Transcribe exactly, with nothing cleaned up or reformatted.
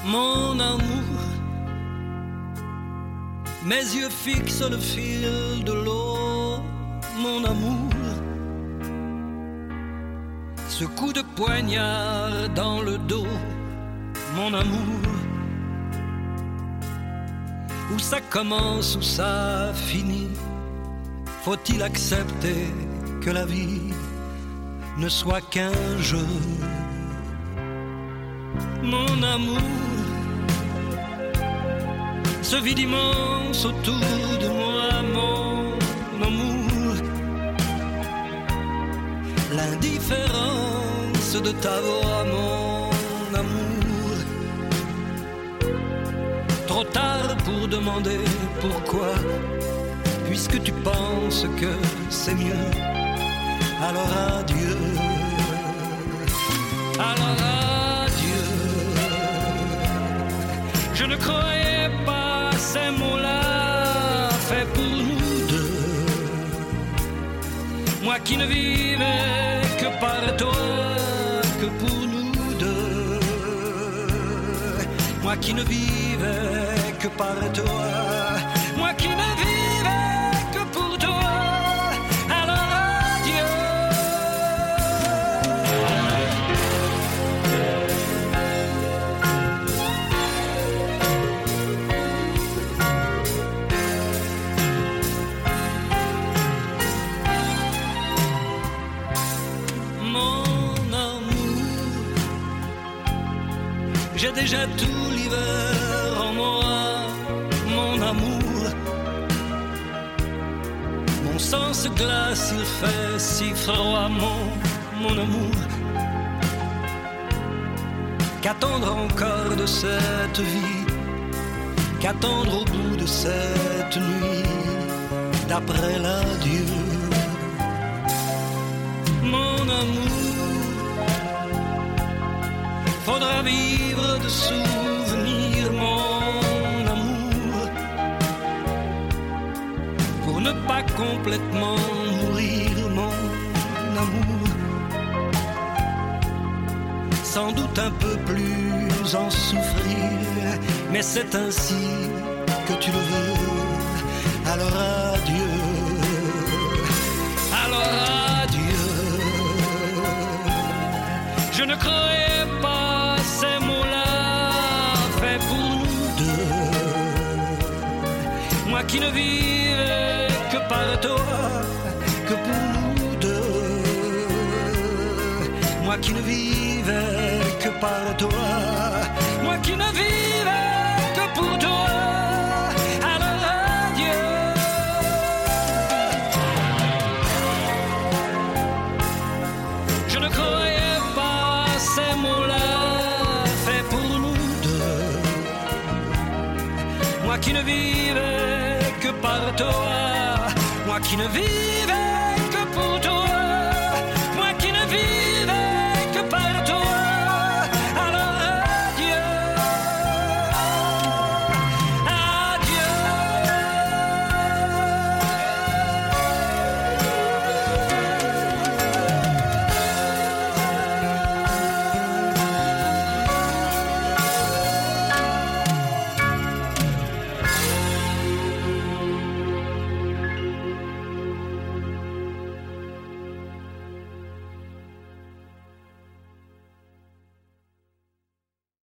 mon amour. Mes yeux fixent le fil de l'eau, mon amour. Ce coup de poignard dans le dos, mon amour. Où ça commence, où ça finit. Faut-il accepter que la vie ne soit qu'un jeu? Mon amour, ce vide immense autour de moi, mon amour. L'indifférence de ta voix, mon amour. Trop tard pour demander pourquoi, puisque tu penses que c'est mieux. Alors adieu, alors adieu. Je ne croyais pas ces mots-là faits pour nous deux. Moi qui ne vivais que par toi, que pour nous deux. Moi qui ne vivais que par toi, moi qui ne vivais que pour toi. Alors adieu. J'ai déjà tout l'hiver en moi, mon amour. Mon sang se glace, il fait si froid, mon, mon amour. Qu'attendre encore de cette vie? Qu'attendre au bout de cette nuit, d'après l'adieu? Mon amour, faudra vivre de souvenirs, mon amour, pour ne pas complètement mourir, mon amour. Sans doute un peu plus en souffrir, mais c'est ainsi que tu le veux. Alors adieu, alors adieu. Je ne croyais pas ces mots-là faits pour nous deux. Moi qui ne vivais que par toi, que pour nous deux. Moi qui ne vivais que par toi, moi qui ne vivais que pour toi. Alors adieu. Je ne croyais pas ces mots-là faits pour nous deux. Moi qui ne vivais que par toi, moi qui ne vivais